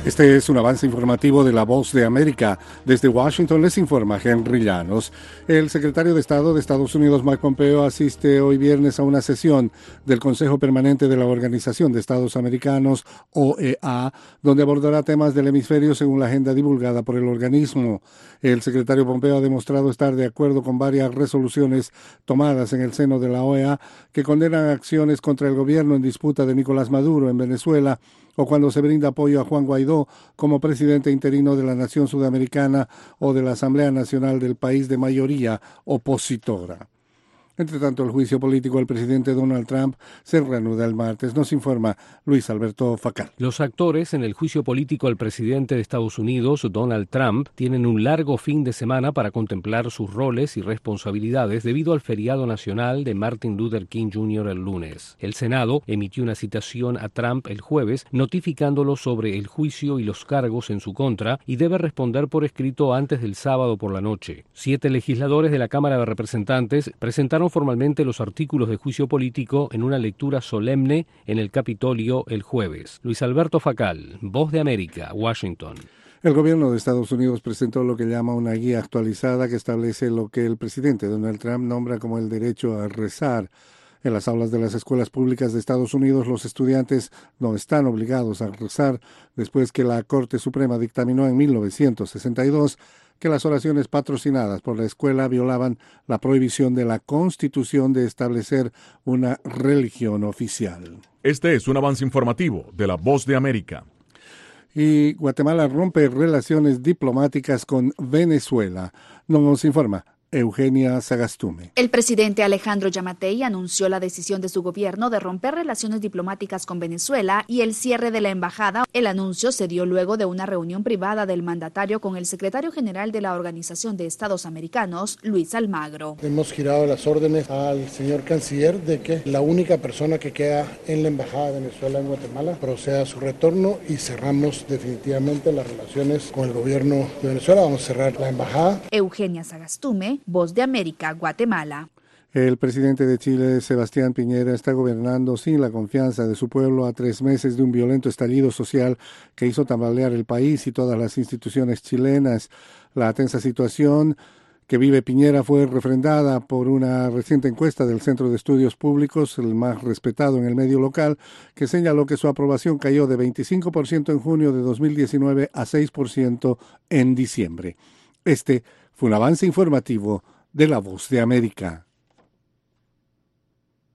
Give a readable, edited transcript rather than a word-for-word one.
Este es un avance informativo de La Voz de América. Desde Washington les informa Henry Llanos. El secretario de Estado de Estados Unidos, Mike Pompeo, asiste hoy viernes a una sesión del Consejo Permanente de la Organización de Estados Americanos, OEA, donde abordará temas del hemisferio según la agenda divulgada por el organismo. El secretario Pompeo ha demostrado estar de acuerdo con varias resoluciones tomadas en el seno de la OEA que condenan acciones contra el gobierno en disputa de Nicolás Maduro en Venezuela, o cuando se brinda apoyo a Juan Guaidó como presidente interino de la nación sudamericana o de la Asamblea Nacional del país de mayoría opositora. Entre tanto, el juicio político al presidente Donald Trump se reanuda el martes. Nos informa Luis Alberto Facal. Los actores en el juicio político al presidente de Estados Unidos, Donald Trump, tienen un largo fin de semana para contemplar sus roles y responsabilidades debido al feriado nacional de Martin Luther King Jr. el lunes. El Senado emitió una citación a Trump el jueves, notificándolo sobre el juicio y los cargos en su contra, y debe responder por escrito antes del sábado por la noche. 7 legisladores de la Cámara de Representantes presentaron formalmente los artículos de juicio político en una lectura solemne en el Capitolio el jueves. Luis Alberto Facal, Voz de América, Washington. El gobierno de Estados Unidos presentó lo que llama una guía actualizada que establece lo que el presidente Donald Trump nombra como el derecho a rezar. En las aulas de las escuelas públicas de Estados Unidos, los estudiantes no están obligados a rezar después que la Corte Suprema dictaminó en 1962 que las oraciones patrocinadas por la escuela violaban la prohibición de la Constitución de establecer una religión oficial. Este es un avance informativo de La Voz de América. Y Guatemala rompe relaciones diplomáticas con Venezuela. Nos informa Eugenia Sagastume. El presidente Alejandro Yamatei anunció la decisión de su gobierno de romper relaciones diplomáticas con Venezuela y el cierre de la embajada. El anuncio se dio luego de una reunión privada del mandatario con el secretario general de la Organización de Estados Americanos, Luis Almagro. Hemos girado las órdenes al señor canciller de que la única persona que queda en la embajada de Venezuela en Guatemala proceda a su retorno y cerramos definitivamente las relaciones con el gobierno de Venezuela. Vamos a cerrar la embajada. Eugenia Sagastume, Voz de América, Guatemala. El presidente de Chile, Sebastián Piñera, está gobernando sin la confianza de su pueblo a 3 meses de un violento estallido social que hizo tambalear el país y todas las instituciones chilenas. La tensa situación que vive Piñera fue refrendada por una reciente encuesta del Centro de Estudios Públicos, el más respetado en el medio local, que señaló que su aprobación cayó de 25% en junio de 2019 a 6% en diciembre. Este fue un avance informativo de La Voz de América.